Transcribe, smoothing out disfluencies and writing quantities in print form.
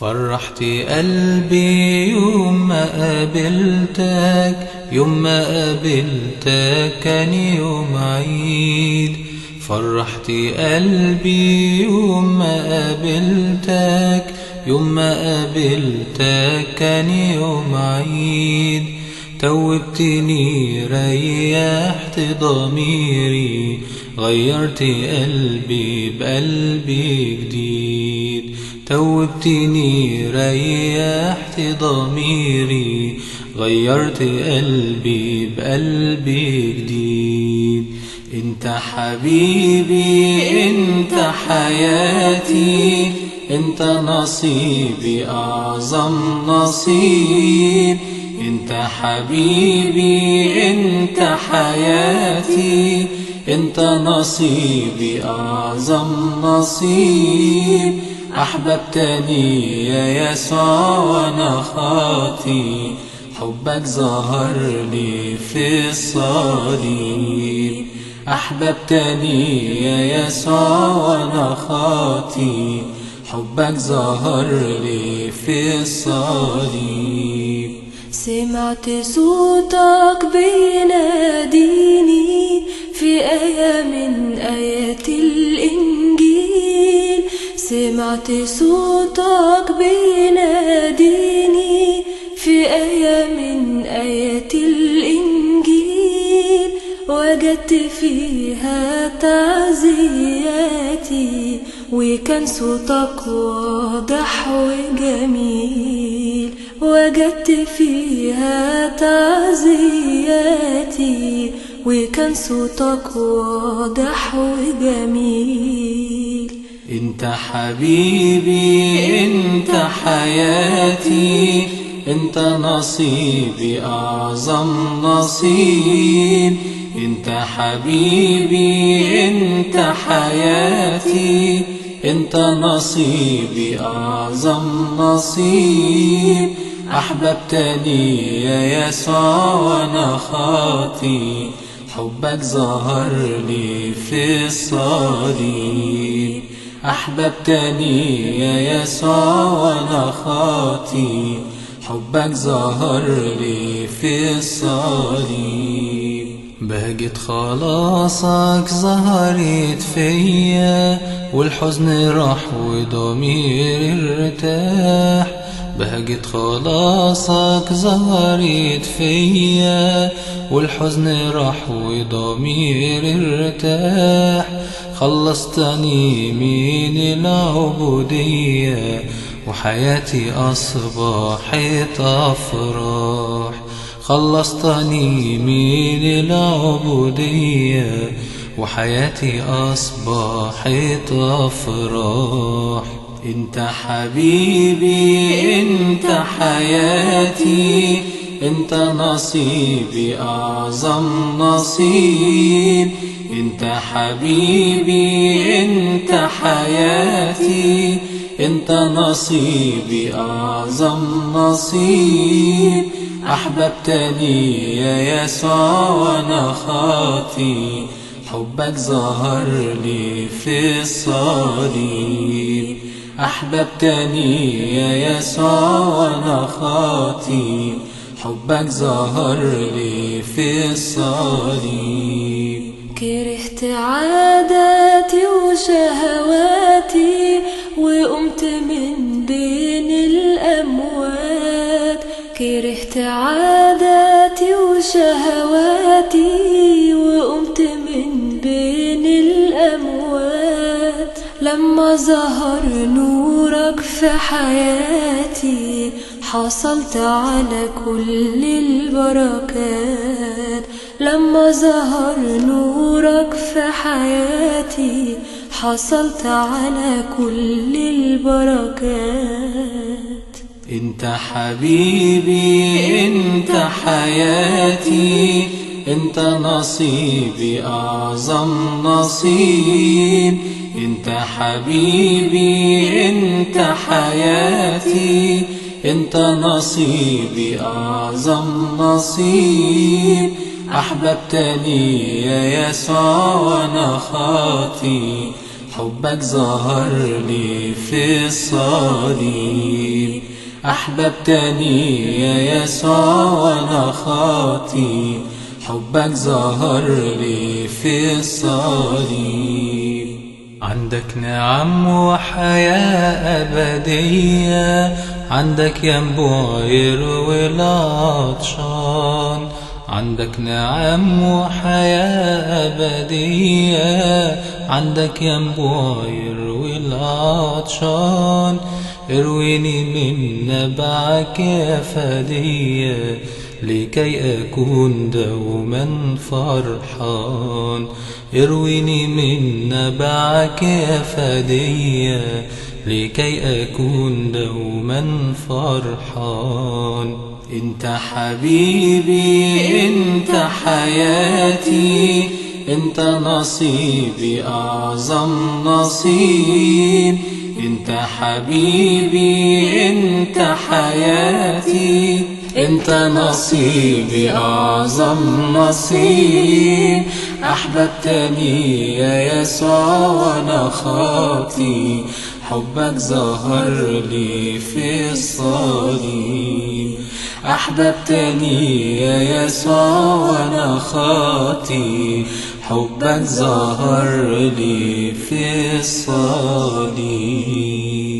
فرحت قلبي يوم ما قابلتك، يوم ما قابلتك كان يوم عيد. فرحت قلبي يوم ما قابلتك، يوم ما قابلتك كان يوم عيد. توبتني ريحت ضميري، غيرت قلبي بقلبي جديد. توبتني ريحت ضميري، غيرت قلبي بقلبي جديد. انت حبيبي انت حياتي، انت نصيبي اعظم نصيب. انت حبيبي انت حياتي، انت نصيبي اعظم نصيب. احببتني يا يسوع وانا خاطي، حبك ظهر لي في الصليب. احببتني يا يسوع وانا خاطي، حبك ظهر لي في الصليب. سمعت صوتك بيناديني في آية من آيات الإنجيل. سمعت صوتك بيناديني في آية من آيات الإنجيل. وجدت فيها تعزياتي، وكان صوتك واضح وجميل. وجدت فيها تعزياتي، وكان صوتك واضح وجميل. انت حبيبي انت حياتي، انت نصيبي اعظم نصيب. انت حبيبي انت حياتي، انت نصيبي اعظم نصيب. احببتني يا يسوع وانا خاطي، حبك ظهر لي في الصليب. احببتني يا يسوع وانا خاطي، حبك ظهر لي في الصليب. بهجة خلاصك ظهرت فيا، والحزن راح وضميري ارتاح. بهجة خلاصك ظهرت فيا، والحزن راح وضميري ارتاح. خلصتني من العبودية، وحياتي أصبحت أفراح. خلصتني من العبودية، وحياتي أصبحت أفراح. انت حبيبي انت حياتي، انت نصيبي اعظم نصيب. انت حبيبي انت حياتي، انت نصيبي اعظم نصيب. احببتني يا يسوع وانا خاطي، حبك ظهر لي في الصليب. احببتني يا يسوع وانا خاطي، حبك ظهر لي في الصليب. كرهت عاداتي وشهواتي، وقمت من بين الأموات. كرهت عاداتي وشهواتي، وقمت من بين الأموات. لما ظهر نورك في حياتي، حصلت على كل البركات. لما ظهر نورك في حياتي، حصلت على كل البركات. انت حبيبي انت حياتي، انت نصيبي اعظم نصيب. انت حبيبي انت حياتي، انت نصيبي اعظم نصيب. احببتني يا يسوع وانا خاطي، حبك ظهر لي في الصليب. أحببتني يا يسوع وأنا خاطي، حبك ظهر لي في الصليب. عندك نعم وحياة أبدية، عندك ينبوع يروي العطشان. عندك نعم وحياة أبدية، عندك ينبوع يروي العطشان. ارويني من نبعك يا فدية، لكي أكون دوما فرحان. ارويني من نبعك يا فدية، لكي أكون دوما فرحان. انت حبيبي، انت حياتي، انت نصيبي أعظم نصيب. انت حبيبي، انت حياتي، انت نصيبي أعظم نصيب. أحببتني يا يسوع وأنا خاطي، حبك ظهر لي في الصليب. أحببتني يا يسوع وأنا خاطي، حبك ظهر لي في الصليب.